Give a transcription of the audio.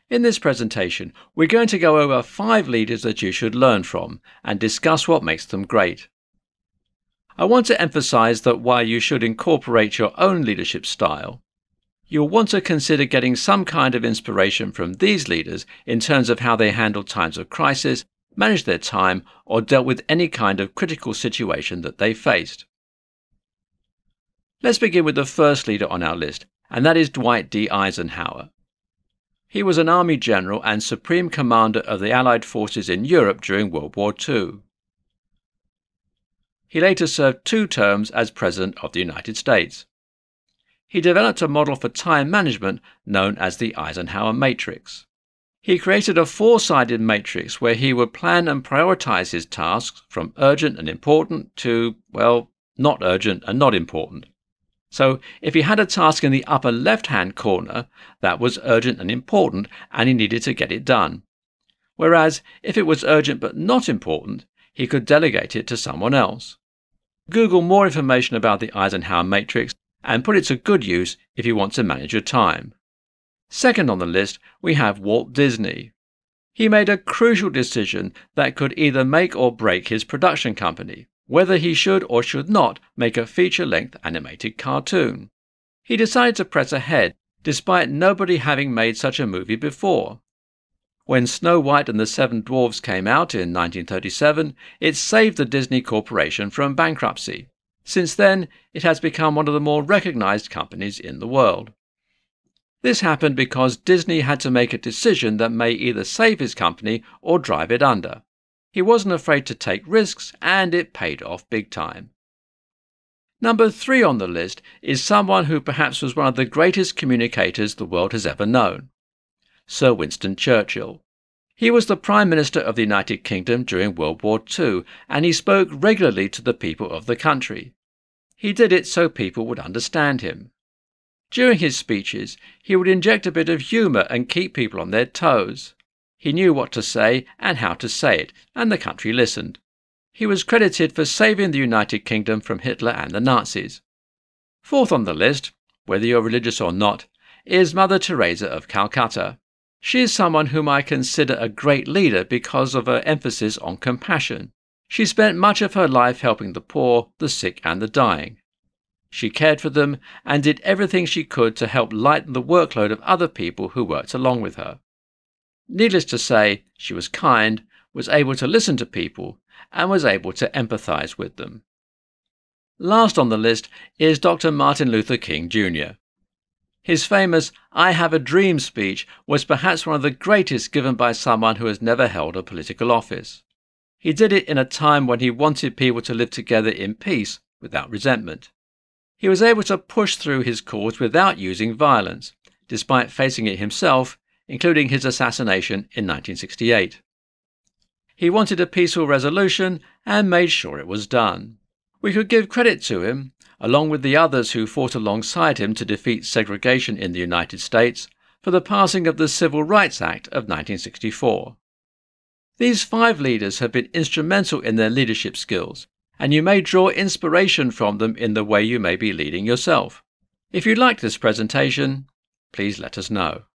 In this presentation, we're going to go over 5 leaders that you should learn from and discuss what makes them great. I want to emphasize that while you should incorporate your own leadership style, you'll want to consider getting some kind of inspiration from these leaders in terms of how they handled times of crisis, managed their time, or dealt with any kind of critical situation that they faced. Let's begin with the first leader on our list, and that is Dwight D. Eisenhower. He was an army general and supreme commander of the Allied forces in Europe during World War II. He later served 2 terms as President of the United States. He developed a model for time management known as the Eisenhower Matrix. He created a 4-sided matrix where he would plan and prioritize his tasks from urgent and important to, well, not urgent and not important. So if he had a task in the upper left-hand corner, that was urgent and important and he needed to get it done. Whereas if it was urgent but not important, he could delegate it to someone else. Google more information about the Eisenhower Matrix and put it to good use if you want to manage your time. Second on the list, we have Walt Disney. He made a crucial decision that could either make or break his production company, whether he should or should not make a feature-length animated cartoon. He decided to press ahead, despite nobody having made such a movie before. When Snow White and the 7 Dwarfs came out in 1937, it saved the Disney Corporation from bankruptcy. Since then, it has become one of the more recognized companies in the world. This happened because Disney had to make a decision that may either save his company or drive it under. He wasn't afraid to take risks, and it paid off big time. Number 3 on the list is someone who perhaps was one of the greatest communicators the world has ever known. Sir Winston Churchill. He was the Prime Minister of the United Kingdom during World War II, and he spoke regularly to the people of the country. He did it so people would understand him. During his speeches, he would inject a bit of humour and keep people on their toes. He knew what to say and how to say it, and the country listened. He was credited for saving the United Kingdom from Hitler and the Nazis. 4th on the list, whether you're religious or not, is Mother Teresa of Calcutta. She is someone whom I consider a great leader because of her emphasis on compassion. She spent much of her life helping the poor, the sick and the dying. She cared for them and did everything she could to help lighten the workload of other people who worked along with her. Needless to say, she was kind, was able to listen to people, and was able to empathize with them. Last on the list is Dr. Martin Luther King Jr. His famous "I Have a Dream" speech was perhaps one of the greatest given by someone who has never held a political office. He did it in a time when he wanted people to live together in peace without resentment. He was able to push through his cause without using violence, despite facing it himself, including his assassination in 1968. He wanted a peaceful resolution and made sure it was done. We could give credit to him, along with the others who fought alongside him to defeat segregation in the United States, for the passing of the Civil Rights Act of 1964. These 5 leaders have been instrumental in their leadership skills, and you may draw inspiration from them in the way you may be leading yourself. If you liked this presentation, please let us know.